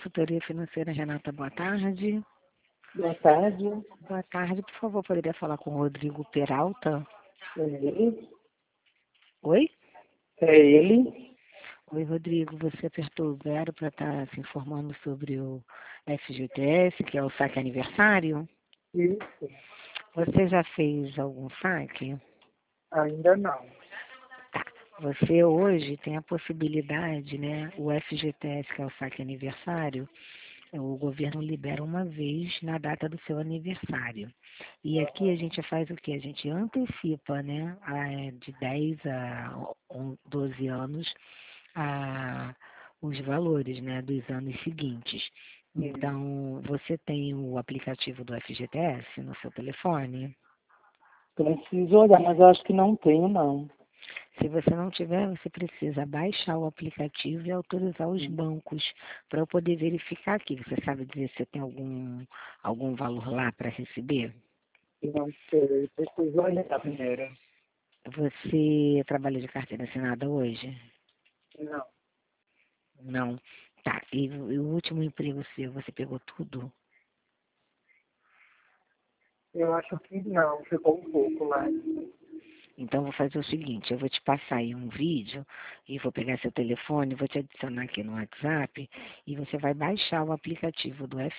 Consultoria Financeira, Renata, boa tarde. Boa tarde. Boa tarde, por favor, poderia falar com o Rodrigo Peralta? É ele? Oi? É ele? Oi, Rodrigo, você apertou o 0 para estar se informando sobre o FGTS, que é o saque aniversário? Isso. Você já fez algum saque? Ainda não. Tá. Você hoje tem a possibilidade, né? O FGTS, que é o saque aniversário, o governo libera uma vez na data do seu aniversário. E aqui a gente faz o quê? A gente antecipa, né? De 10 a 12 anos os valores, né? Dos anos seguintes. Então, você tem o aplicativo do FGTS no seu telefone? Preciso olhar, mas eu acho que não tenho, não. Se você não tiver, você precisa baixar o aplicativo e autorizar os bancos para eu poder verificar aqui. Você sabe dizer se tem algum valor lá para receber? Não sei. Preciso olhar primeiro. Você trabalha de carteira assinada hoje? Não. Não. Tá. E o último emprego seu, você pegou tudo? Eu acho que não. Ficou um pouco lá. Então, vou fazer o seguinte, eu vou te passar aí um vídeo e vou pegar seu telefone, vou te adicionar aqui no WhatsApp e você vai baixar o aplicativo do